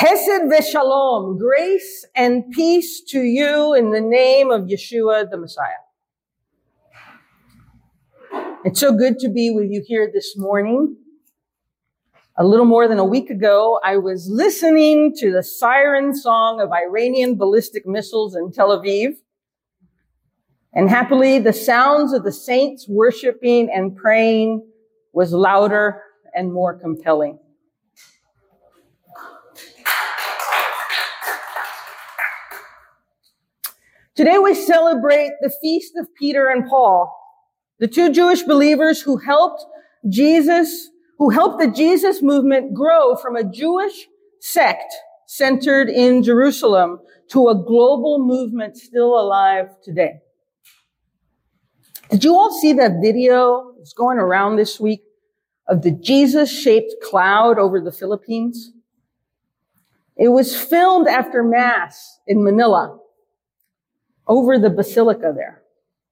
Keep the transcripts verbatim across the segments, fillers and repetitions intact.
Hesed v'shalom, grace and peace to you in the name of Yeshua the Messiah. It's so good to be with you here this morning. A little more than a week ago, I was listening to the siren song of Iranian ballistic missiles in Tel Aviv. And happily, the sounds of the saints worshiping and praying was louder and more compelling. Today we celebrate the feast of Peter and Paul, the two Jewish believers who helped Jesus, who helped the Jesus movement grow from a Jewish sect centered in Jerusalem to a global movement still alive today. Did you all see that video that's going around this week of the Jesus-shaped cloud over the Philippines? It was filmed after Mass in Manila, over the basilica there.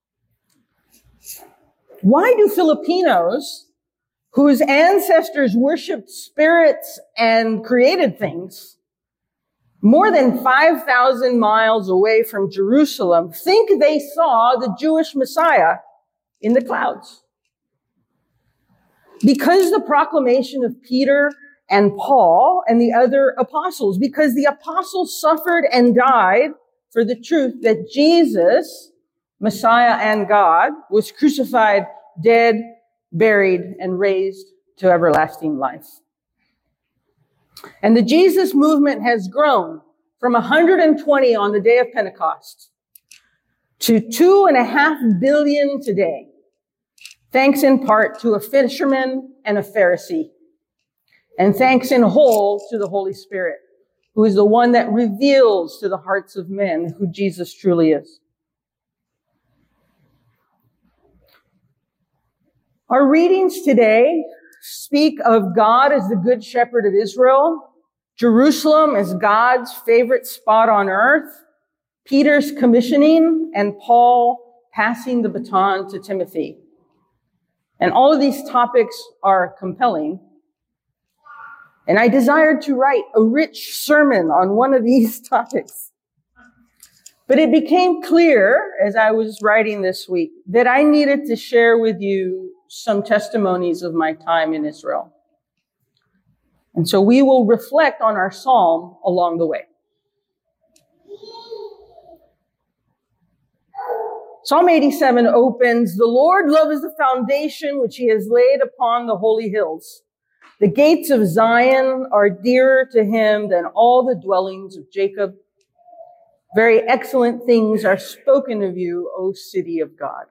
Why do Filipinos, whose ancestors worshipped spirits and created things, more than five thousand miles away from Jerusalem, think they saw the Jewish Messiah in the clouds? Because the proclamation of Peter and Paul and the other apostles, because the apostles suffered and died for the truth that Jesus, Messiah and God, was crucified, dead, buried, and raised to everlasting life. And the Jesus movement has grown from one hundred twenty on the day of Pentecost to two and a half billion today, thanks in part to a fisherman and a Pharisee, and thanks in whole to the Holy Spirit, who is the one that reveals to the hearts of men who Jesus truly is. Our readings today speak of God as the good shepherd of Israel, Jerusalem as God's favorite spot on earth, Peter's commissioning, and Paul passing the baton to Timothy. And all of these topics are compelling. And I desired to write a rich sermon on one of these topics. But it became clear as I was writing this week that I needed to share with you some testimonies of my time in Israel. And so we will reflect on our psalm along the way. Psalm eighty-seven opens, "The Lord loves the foundation which he has laid upon the holy hills. The gates of Zion are dearer to him than all the dwellings of Jacob. Very excellent things are spoken of you, O city of God."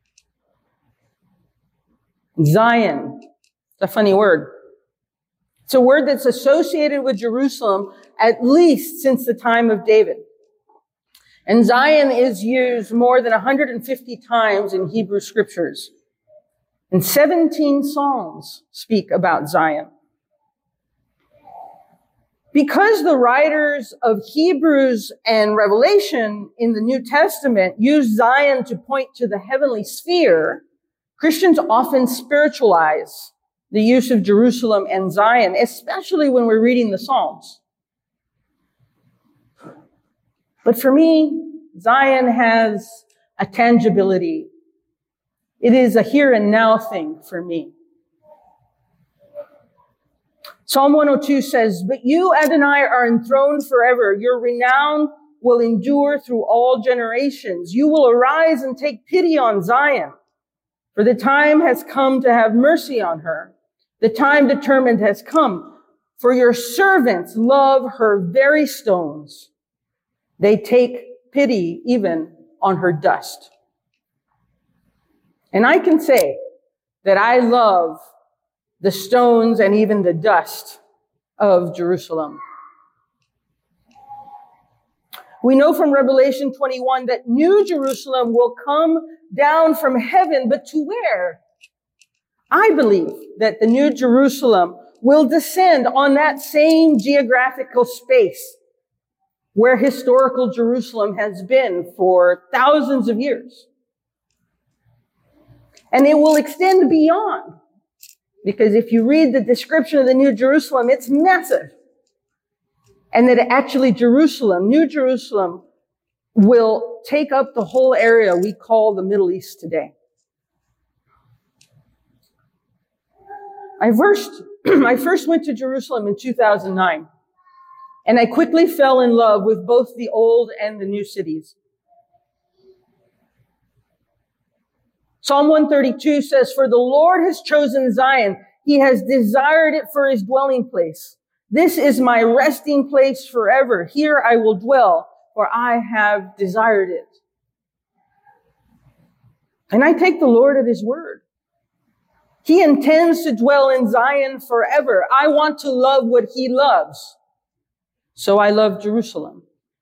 Zion, it's a funny word. It's a word that's associated with Jerusalem at least since the time of David. And Zion is used more than one hundred fifty times in Hebrew scriptures. And seventeen Psalms speak about Zion. Because the writers of Hebrews and Revelation in the New Testament use Zion to point to the heavenly sphere, Christians often spiritualize the use of Jerusalem and Zion, especially when we're reading the Psalms. But for me, Zion has a tangibility. It is a here and now thing for me. Psalm one oh two says, "But you, Adonai, are enthroned forever. Your renown will endure through all generations. You will arise and take pity on Zion. For the time has come to have mercy on her. The time determined has come. For your servants love her very stones. They take pity even on her dust." And I can say that I love the stones and even the dust of Jerusalem. We know from Revelation twenty-one that New Jerusalem will come down from heaven, but to where? I believe that the New Jerusalem will descend on that same geographical space where historical Jerusalem has been for thousands of years. And it will extend beyond, because if you read the description of the New Jerusalem, it's massive. And that actually Jerusalem, New Jerusalem, will take up the whole area we call the Middle East today. I first, I first went to Jerusalem in two thousand nine, and I quickly fell in love with both the old and the new cities. Psalm one thirty-two says, "For the Lord has chosen Zion. He has desired it for his dwelling place. This is my resting place forever. Here I will dwell, for I have desired it." And I take the Lord at his word. He intends to dwell in Zion forever. I want to love what he loves. So I love Jerusalem.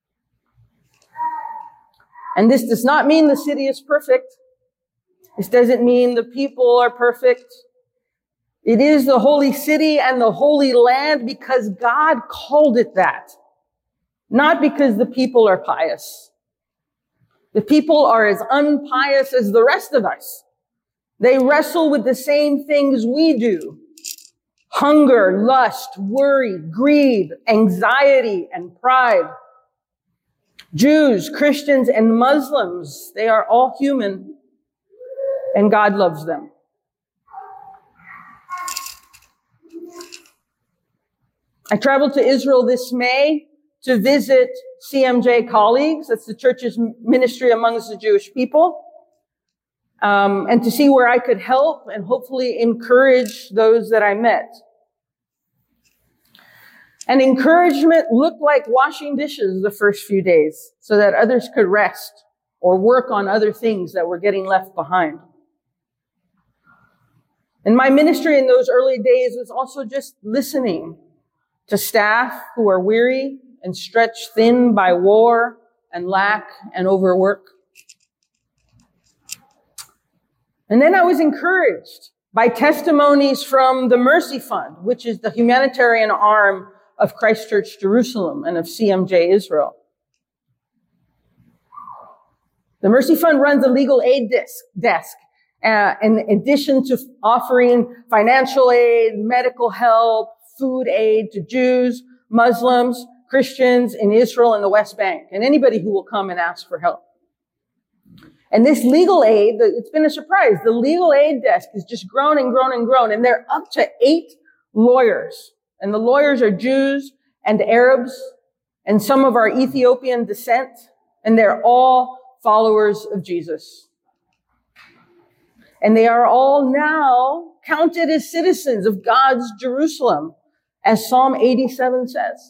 And this does not mean the city is perfect. This doesn't mean the people are perfect. It is the holy city and the holy land because God called it that, not because the people are pious. The people are as unpious as the rest of us. They wrestle with the same things we do: hunger, lust, worry, greed, anxiety, and pride. Jews, Christians, and Muslims, they are all human, and God loves them. I traveled to Israel this May to visit C M J colleagues. That's the church's ministry amongst the Jewish people. Um, and to see where I could help and hopefully encourage those that I met. And encouragement looked like washing dishes the first few days so that others could rest or work on other things that were getting left behind. And my ministry in those early days was also just listening to staff who are weary and stretched thin by war and lack and overwork. And then I was encouraged by testimonies from the Mercy Fund, which is the humanitarian arm of Christ Church Jerusalem and of C M J Israel. The Mercy Fund runs a legal aid desk, desk uh, in addition to offering financial aid, medical help, food aid to Jews, Muslims, Christians in Israel and the West Bank, and anybody who will come and ask for help. And this legal aid, it's been a surprise. The legal aid desk has just grown and grown and grown, and they're up to eight lawyers. And the lawyers are Jews and Arabs and some of our Ethiopian descent, and they're all followers of Jesus. And they are all now counted as citizens of God's Jerusalem, as Psalm eighty-seven says.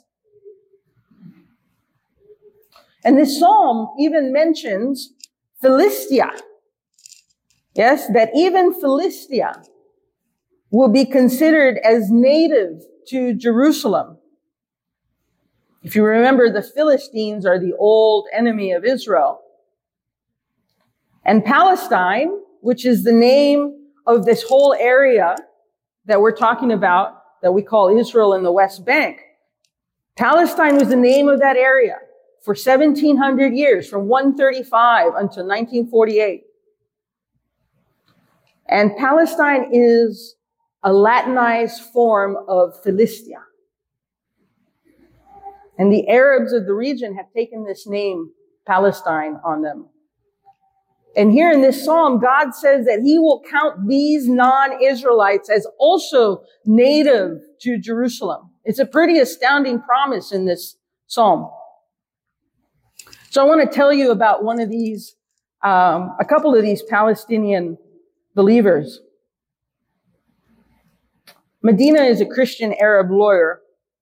And this psalm even mentions Philistia. Yes, that even Philistia will be considered as native to Jerusalem. If you remember, the Philistines are the old enemy of Israel. And Palestine, which is the name of this whole area that we're talking about, that we call Israel and the West Bank. Palestine was the name of that area for seventeen hundred years, from one thirty-five until nineteen forty-eight. And Palestine is a Latinized form of Philistia. And the Arabs of the region have taken this name, Palestine, on them. And here in this psalm, God says that he will count these non-Israelites as also native to Jerusalem. It's a pretty astounding promise in this psalm. So I want to tell you about one of these, um, a couple of these Palestinian believers. Medina is a Christian Arab lawyer.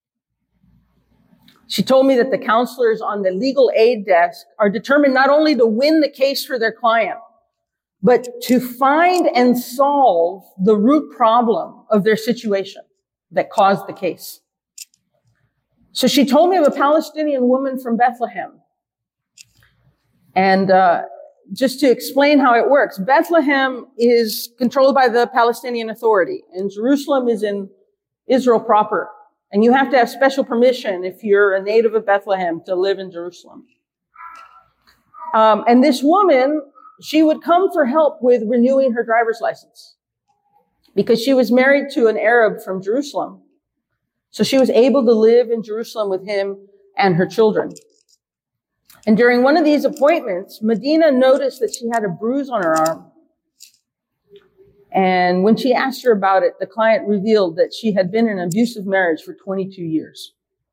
She told me that the counselors on the legal aid desk are determined not only to win the case for their client, but to find and solve the root problem of their situation that caused the case. So she told me of a Palestinian woman from Bethlehem. And uh, just to explain how it works, Bethlehem is controlled by the Palestinian Authority, and Jerusalem is in Israel proper. And you have to have special permission if you're a native of Bethlehem to live in Jerusalem. Um, and this woman, she would come for help with renewing her driver's license because she was married to an Arab from Jerusalem. So she was able to live in Jerusalem with him and her children. And during one of these appointments, Medina noticed that she had a bruise on her arm. And when she asked her about it, the client revealed that she had been in an abusive marriage for twenty-two years.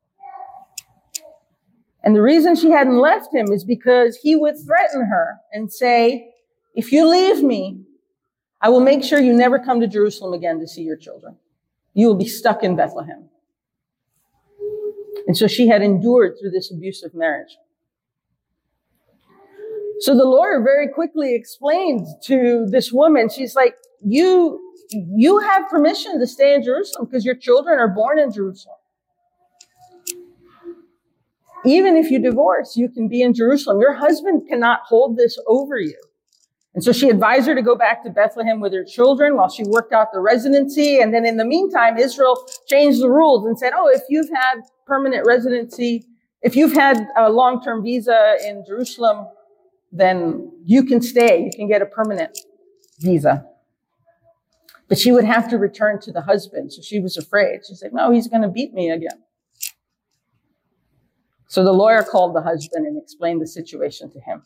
And the reason she hadn't left him is because he would threaten her and say, if you leave me, I will make sure you never come to Jerusalem again to see your children. You will be stuck in Bethlehem. And so she had endured through this abusive marriage. So the lawyer very quickly explained to this woman, she's like, you, you have permission to stay in Jerusalem because your children are born in Jerusalem. Even if you divorce, you can be in Jerusalem. Your husband cannot hold this over you. And so she advised her to go back to Bethlehem with her children while she worked out the residency. And then in the meantime, Israel changed the rules and said, oh, if you've had permanent residency, if you've had a long-term visa in Jerusalem, then you can stay. You can get a permanent visa. But she would have to return to the husband. So she was afraid. She said, no, he's going to beat me again. So the lawyer called the husband and explained the situation to him.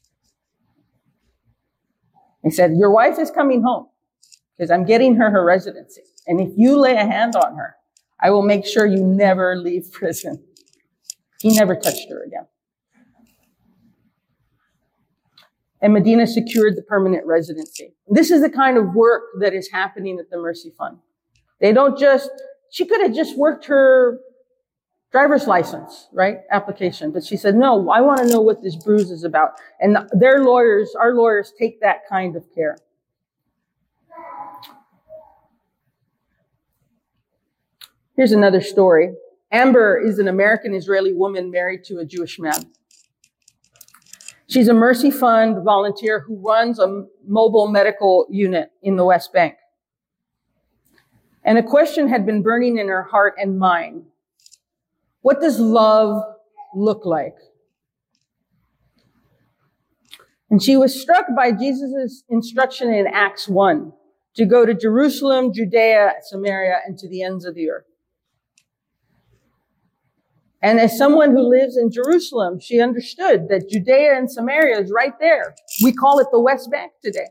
He said, your wife is coming home because I'm getting her her residency. And if you lay a hand on her, I will make sure you never leave prison. He never touched her again. And Medina secured the permanent residency. This is the kind of work that is happening at the Mercy Fund. They don't just, she could have just worked her driver's license, right, application. But she said, no, I want to know what this bruise is about. And their lawyers, our lawyers, take that kind of care. Here's another story. Amber is an American-Israeli woman married to a Jewish man. She's a Mercy Fund volunteer who runs a mobile medical unit in the West Bank. And a question had been burning in her heart and mind. What does love look like? And she was struck by Jesus' instruction in Acts one to go to Jerusalem, Judea, Samaria, and to the ends of the earth. And as someone who lives in Jerusalem, she understood that Judea and Samaria is right there. We call it the West Bank today.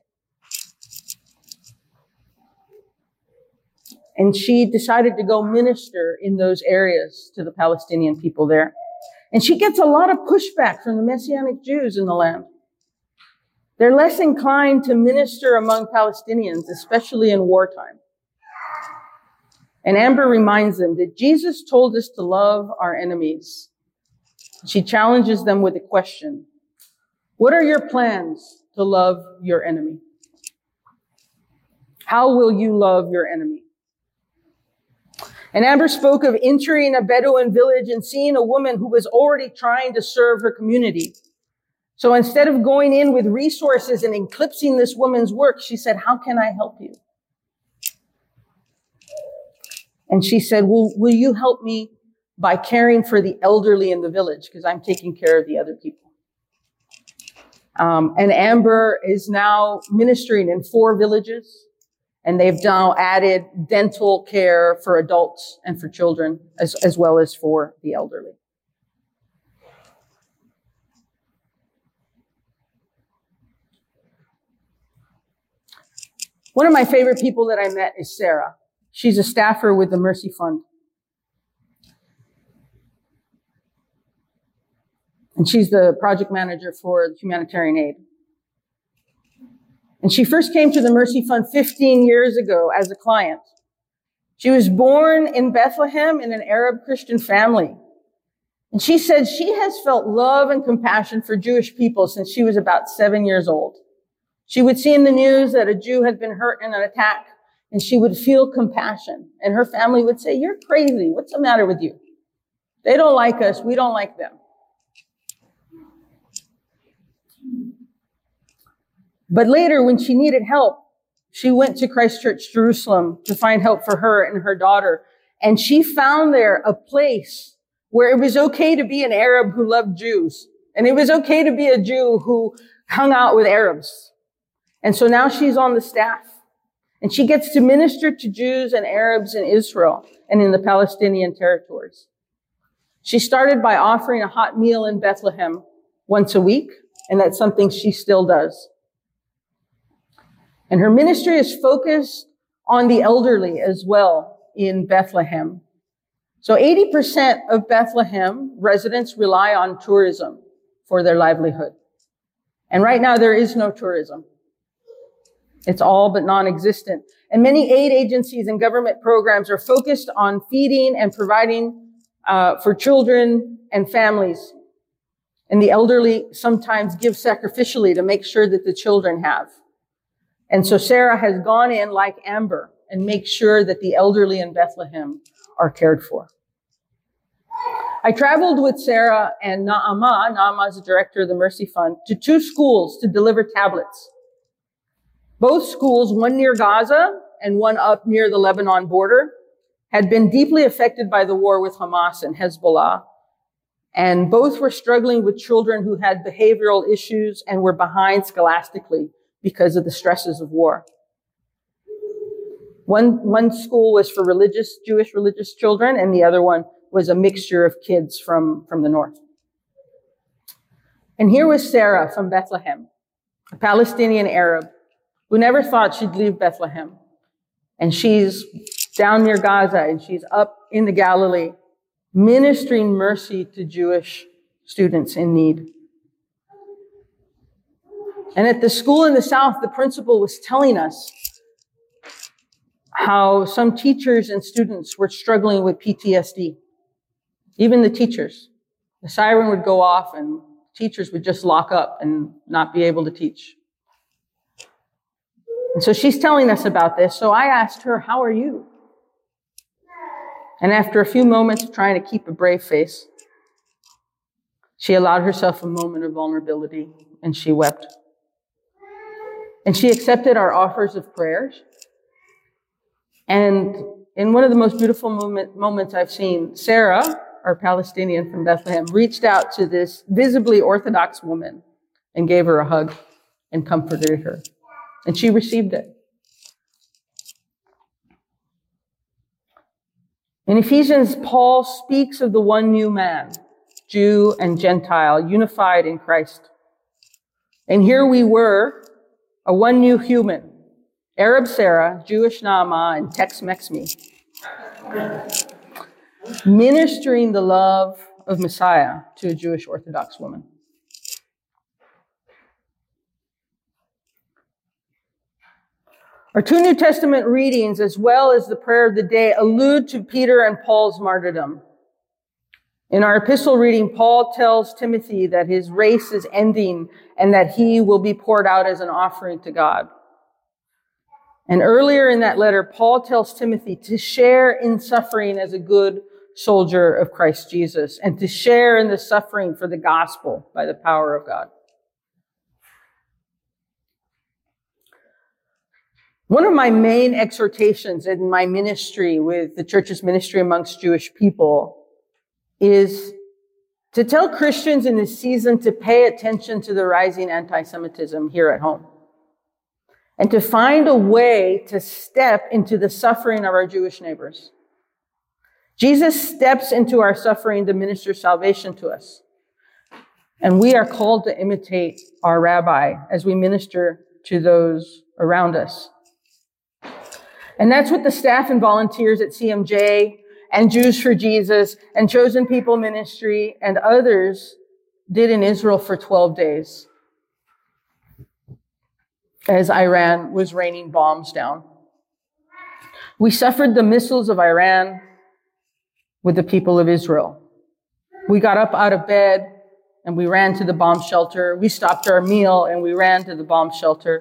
And she decided to go minister in those areas to the Palestinian people there. And she gets a lot of pushback from the Messianic Jews in the land. They're less inclined to minister among Palestinians, especially in wartime. And Amber reminds them that Jesus told us to love our enemies. She challenges them with a question. What are your plans to love your enemy? How will you love your enemy? And Amber spoke of entering a Bedouin village and seeing a woman who was already trying to serve her community. So instead of going in with resources and eclipsing this woman's work, she said, how can I help you? And she said, well, will you help me by caring for the elderly in the village? Because I'm taking care of the other people. Um, and Amber is now ministering in four villages. And they've now added dental care for adults and for children, as, as well as for the elderly. One of my favorite people that I met is Sarah. She's a staffer with the Mercy Fund. And she's the project manager for humanitarian aid. And she first came to the Mercy Fund fifteen years ago as a client. She was born in Bethlehem in an Arab Christian family. And she said she has felt love and compassion for Jewish people since she was about seven years old. She would see in the news that a Jew had been hurt in an attack, and she would feel compassion. And her family would say, you're crazy. What's the matter with you? They don't like us. We don't like them. But later, when she needed help, she went to Christ Church Jerusalem to find help for her and her daughter. And she found there a place where it was okay to be an Arab who loved Jews. And it was okay to be a Jew who hung out with Arabs. And so now she's on the staff. And she gets to minister to Jews and Arabs in Israel and in the Palestinian territories. She started by offering a hot meal in Bethlehem once a week, and that's something she still does. And her ministry is focused on the elderly as well in Bethlehem. So eighty percent of Bethlehem residents rely on tourism for their livelihood. And right now there is no tourism. It's all but non-existent. And many aid agencies and government programs are focused on feeding and providing uh, for children and families. And the elderly sometimes give sacrificially to make sure that the children have. And so Sarah has gone in like Amber and make sure that the elderly in Bethlehem are cared for. I traveled with Sarah and Naama, Naama is the director of the Mercy Fund, to two schools to deliver tablets. Both schools, one near Gaza and one up near the Lebanon border, had been deeply affected by the war with Hamas and Hezbollah. And both were struggling with children who had behavioral issues and were behind scholastically because of the stresses of war. One, one school was for religious, Jewish religious children, and the other one was a mixture of kids from, from the north. And here was Sarah from Bethlehem, a Palestinian Arab who never thought she'd leave Bethlehem. And she's down near Gaza and she's up in the Galilee, ministering mercy to Jewish students in need. And at the school in the south, the principal was telling us how some teachers and students were struggling with P T S D. Even the teachers. The siren would go off and teachers would just lock up and not be able to teach. And so she's telling us about this. So I asked her, how are you? And after a few moments of trying to keep a brave face, she allowed herself a moment of vulnerability and she wept. And she accepted our offers of prayers. And in one of the most beautiful moment, moments I've seen, Sarah, our Palestinian from Bethlehem, reached out to this visibly Orthodox woman and gave her a hug and comforted her. And she received it. In Ephesians, Paul speaks of the one new man, Jew and Gentile, unified in Christ. And here we were, a one new human, Arab Sarah, Jewish Naama, and Tex-Mex me, ministering the love of Messiah to a Jewish Orthodox woman. Our two New Testament readings, as well as the prayer of the day, allude to Peter and Paul's martyrdom. In our epistle reading, Paul tells Timothy that his race is ending and that he will be poured out as an offering to God. And earlier in that letter, Paul tells Timothy to share in suffering as a good soldier of Christ Jesus and to share in the suffering for the gospel by the power of God. One of my main exhortations in my ministry with the church's ministry amongst Jewish people is to tell Christians in this season to pay attention to the rising anti-Semitism here at home and to find a way to step into the suffering of our Jewish neighbors. Jesus steps into our suffering to minister salvation to us. And we are called to imitate our rabbi as we minister to those around us. And that's what the staff and volunteers at C M J and Jews for Jesus and Chosen People Ministry and others did in Israel for twelve days as Iran was raining bombs down. We suffered the missiles of Iran with the people of Israel. We got up out of bed and we ran to the bomb shelter. We stopped our meal and we ran to the bomb shelter.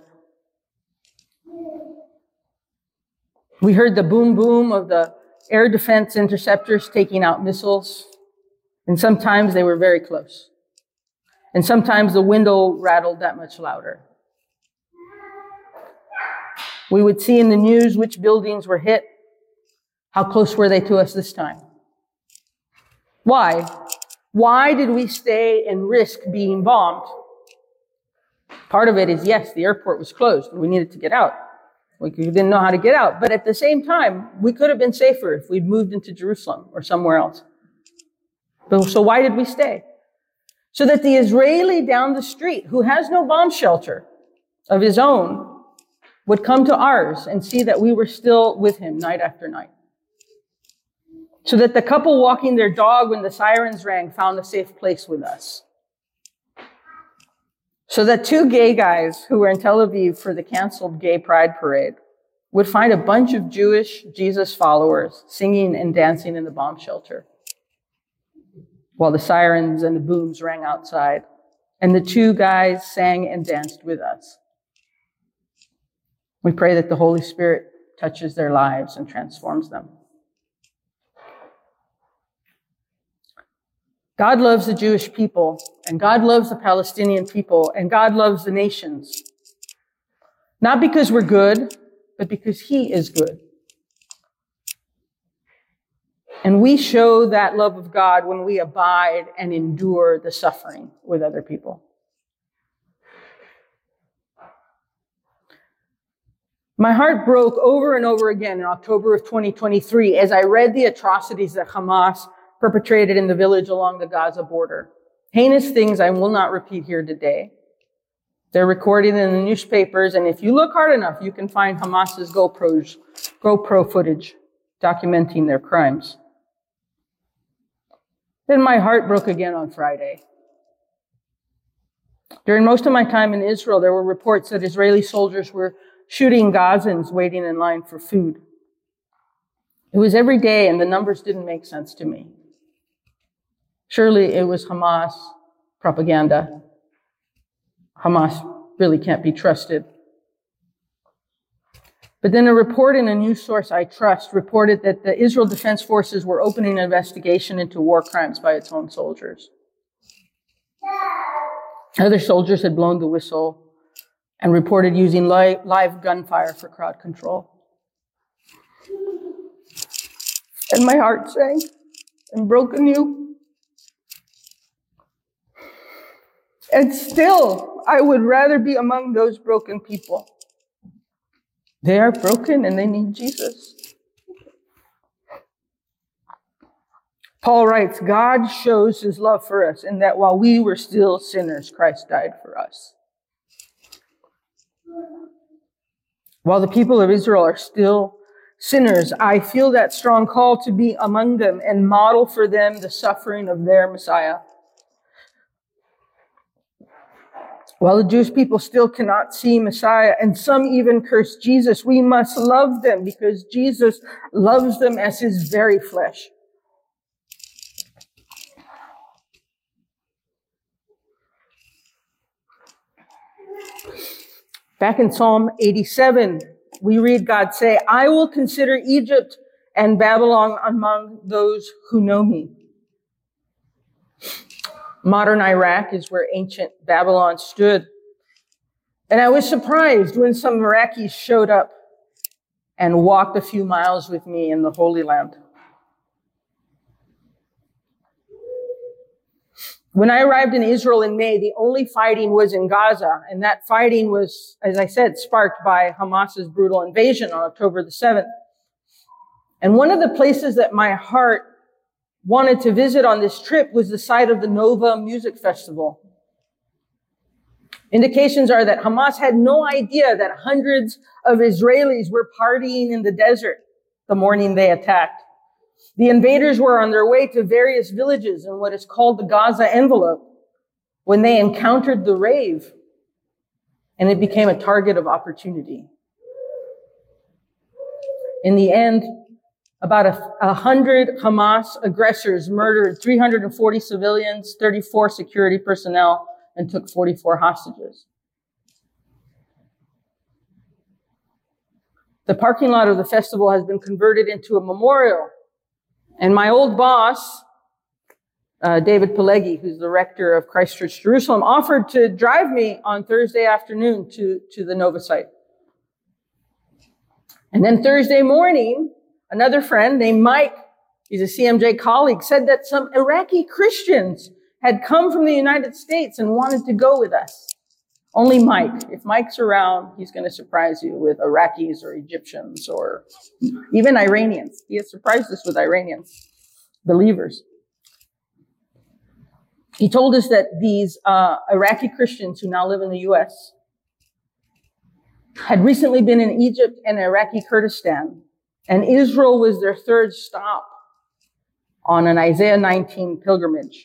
We heard the boom boom of the air defense interceptors taking out missiles. And sometimes they were very close. And sometimes the window rattled that much louder. We would see in the news which buildings were hit. How close were they to us this time? Why? Why did we stay and risk being bombed? Part of it is, yes, the airport was closed and we needed to get out. We didn't know how to get out. But at the same time, we could have been safer if we'd moved into Jerusalem or somewhere else. So why did we stay? So that the Israeli down the street, who has no bomb shelter of his own, would come to ours and see that we were still with him night after night. So that the couple walking their dog when the sirens rang found a safe place with us. So that two gay guys who were in Tel Aviv for the canceled gay pride parade would find a bunch of Jewish Jesus followers singing and dancing in the bomb shelter while the sirens and the booms rang outside. And the two guys sang and danced with us. We pray that the Holy Spirit touches their lives and transforms them. God loves the Jewish people, and God loves the Palestinian people, and God loves the nations. Not because we're good, but because he is good. And we show that love of God when we abide and endure the suffering with other people. My heart broke over and over again in October of twenty twenty-three as I read the atrocities that Hamas perpetrated in the village along the Gaza border. Heinous things I will not repeat here today. They're recorded in the newspapers, and if you look hard enough, you can find Hamas's GoPros, GoPro footage documenting their crimes. Then my heart broke again on Friday. During most of my time in Israel, there were reports that Israeli soldiers were shooting Gazans waiting in line for food. It was every day, and the numbers didn't make sense to me. Surely it was Hamas propaganda. Hamas really can't be trusted. But then a report in a news source I trust reported that the Israel Defense Forces were opening an investigation into war crimes by its own soldiers. Other soldiers had blown the whistle and reported using live, live gunfire for crowd control. And my heart sank and broke anew. And still, I would rather be among those broken people. They are broken and they need Jesus. Paul writes, God shows his love for us in that while we were still sinners, Christ died for us. While the people of Israel are still sinners, I feel that strong call to be among them and model for them the suffering of their Messiah. While the Jewish people still cannot see Messiah, and some even curse Jesus, we must love them because Jesus loves them as his very flesh. Back in Psalm eighty-seven, we read God say, I will consider Egypt and Babylon among those who know me. Modern Iraq is where ancient Babylon stood. And I was surprised when some Iraqis showed up and walked a few miles with me in the Holy Land. When I arrived in Israel in May, the only fighting was in Gaza, and that fighting was, as I said, sparked by Hamas's brutal invasion on October the seventh. And one of the places that my heart wanted to visit on this trip was the site of the Nova Music Festival. Indications are that Hamas had no idea that hundreds of Israelis were partying in the desert the morning they attacked. The invaders were on their way to various villages in what is called the Gaza envelope when they encountered the rave, and it became a target of opportunity. In the end, about a, a hundred Hamas aggressors murdered three hundred forty civilians, thirty-four security personnel, and took forty-four hostages. The parking lot of the festival has been converted into a memorial. And my old boss, uh, David Pileggi, who's the rector of Christ Church Jerusalem, offered to drive me on Thursday afternoon to, to the Nova site. And then Thursday morning, another friend named Mike, he's a C M J colleague, said that some Iraqi Christians had come from the United States and wanted to go with us. Only Mike. If Mike's around, he's going to surprise you with Iraqis or Egyptians or even Iranians. He has surprised us with Iranians, believers. He told us that these uh, Iraqi Christians who now live in the U S had recently been in Egypt and Iraqi Kurdistan, and Israel was their third stop on an Isaiah nineteen pilgrimage.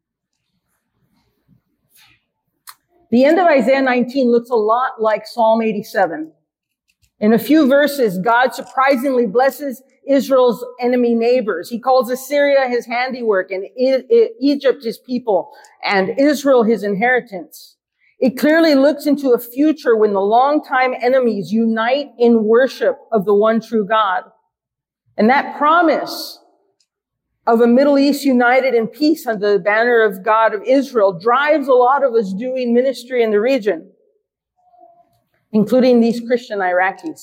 The end of Isaiah nineteen looks a lot like Psalm eighty-seven. In a few verses, God surprisingly blesses Israel's enemy neighbors. He calls Assyria his handiwork and Egypt his people and Israel his inheritance. It clearly looks into a future when the longtime enemies unite in worship of the one true God. And that promise of a Middle East united in peace under the banner of God of Israel drives a lot of us doing ministry in the region, including these Christian Iraqis.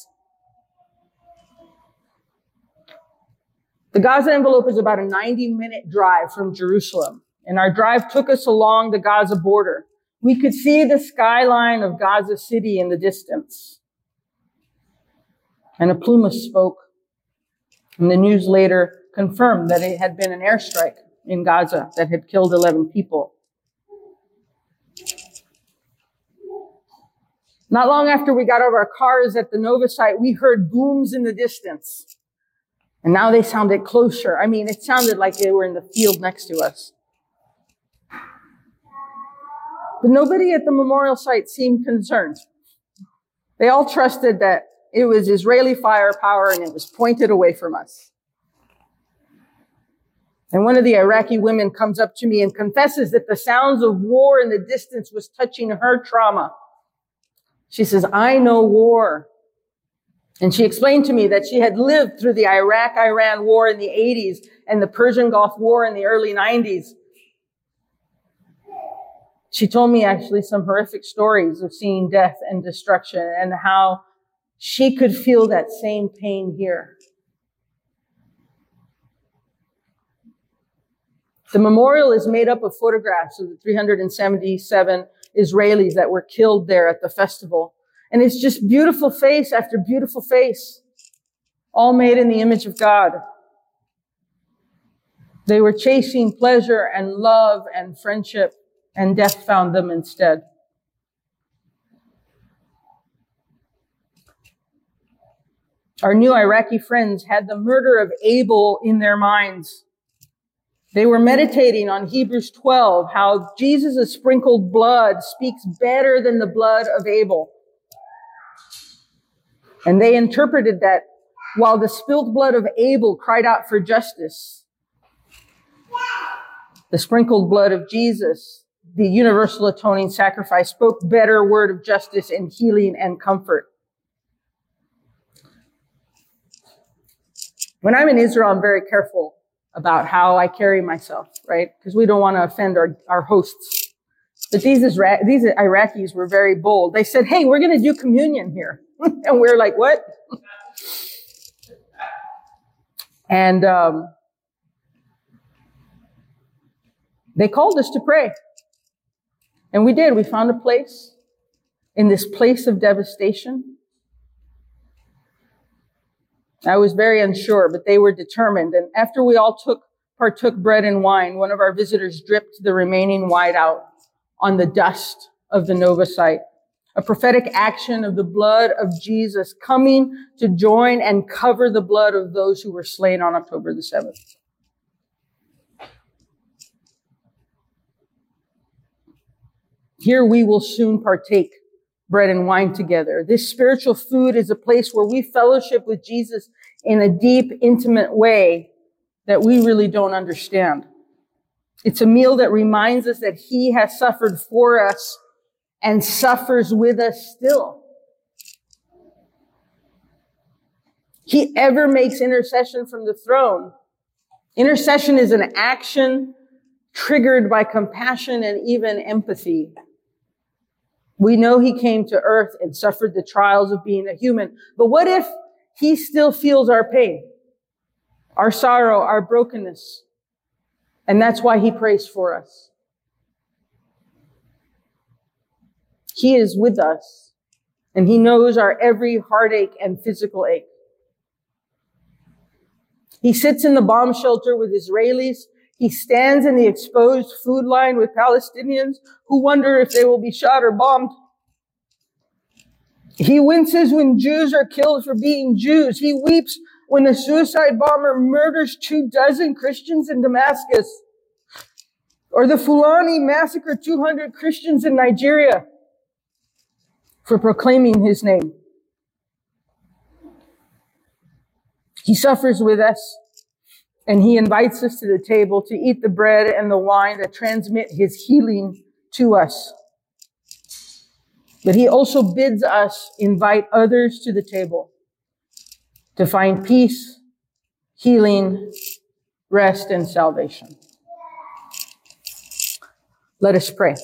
The Gaza envelope is about a ninety minute drive from Jerusalem, and our drive took us along the Gaza border. We could see the skyline of Gaza City in the distance. And a plumage spoke, and the news later confirmed that it had been an airstrike in Gaza that had killed eleven people. Not long after we got out of our cars at the Nova site, we heard booms in the distance. And now they sounded closer. I mean, it sounded like they were in the field next to us. But nobody at the memorial site seemed concerned. They all trusted that it was Israeli firepower and it was pointed away from us. And one of the Iraqi women comes up to me and confesses that the sounds of war in the distance was touching her trauma. She says, I know war. And she explained to me that she had lived through the Iraq-Iran war in the eighties and the Persian Gulf War in the early nineties. She told me actually some horrific stories of seeing death and destruction and how she could feel that same pain here. The memorial is made up of photographs of the three hundred seventy-seven Israelis that were killed there at the festival. And it's just beautiful face after beautiful face, all made in the image of God. They were chasing pleasure and love and friendship, and death found them instead. Our new Iraqi friends had the murder of Abel in their minds. They were meditating on Hebrews twelve, how Jesus' sprinkled blood speaks better than the blood of Abel. And they interpreted that while the spilled blood of Abel cried out for justice, the sprinkled blood of Jesus, the universal atoning sacrifice, spoke better word of justice and healing and comfort. When I'm in Israel, I'm very careful about how I carry myself, right? Because we don't want to offend our, our hosts. But these, Isra- these Iraqis were very bold. They said, hey, we're going to do communion here. And we're like, what? And um, they called us to pray. And we did. We found a place in this place of devastation. I was very unsure, but they were determined. And after we all took partook bread and wine, one of our visitors dripped the remaining wine out on the dust of the Nova site, a prophetic action of the blood of Jesus coming to join and cover the blood of those who were slain on October the seventh. Here we will soon partake bread and wine together. This spiritual food is a place where we fellowship with Jesus in a deep, intimate way that we really don't understand. It's a meal that reminds us that he has suffered for us and suffers with us still. He ever makes intercession from the throne. Intercession is an action triggered by compassion and even empathy. We know he came to earth and suffered the trials of being a human. But what if he still feels our pain, our sorrow, our brokenness? And that's why he prays for us. He is with us, and he knows our every heartache and physical ache. He sits in the bomb shelter with Israelis. He stands in the exposed food line with Palestinians who wonder if they will be shot or bombed. He winces when Jews are killed for being Jews. He weeps when a suicide bomber murders two dozen Christians in Damascus. Or the Fulani massacre two hundred Christians in Nigeria for proclaiming his name. He suffers with us, and he invites us to the table to eat the bread and the wine that transmit his healing to us. But he also bids us invite others to the table to find peace, healing, rest, and salvation. Let us pray.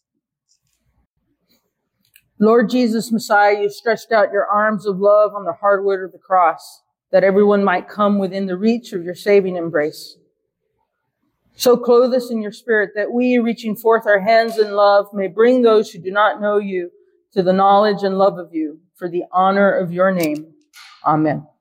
Lord Jesus Messiah, you stretched out your arms of love on the hardwood of the cross, that everyone might come within the reach of your saving embrace. So clothe us in your spirit that we, reaching forth our hands in love, may bring those who do not know you to the knowledge and love of you for the honor of your name. Amen.